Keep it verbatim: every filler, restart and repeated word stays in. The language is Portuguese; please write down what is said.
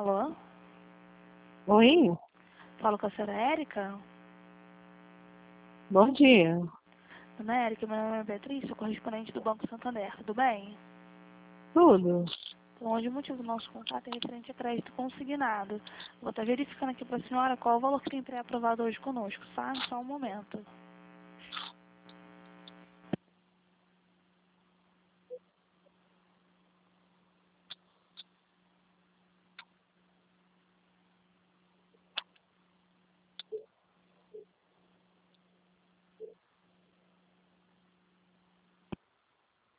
Alô? Oi, Falo com a senhora Érica? bom dia. Dona Érica, meu nome é Beatriz, sou correspondente do Banco Santander, tudo bem? Tudo? Então, hoje o motivo do nosso contato é referente a crédito consignado. Vou estar verificando aqui para a senhora qual o valor que tem pré-aprovado hoje conosco, tá? Só um momento.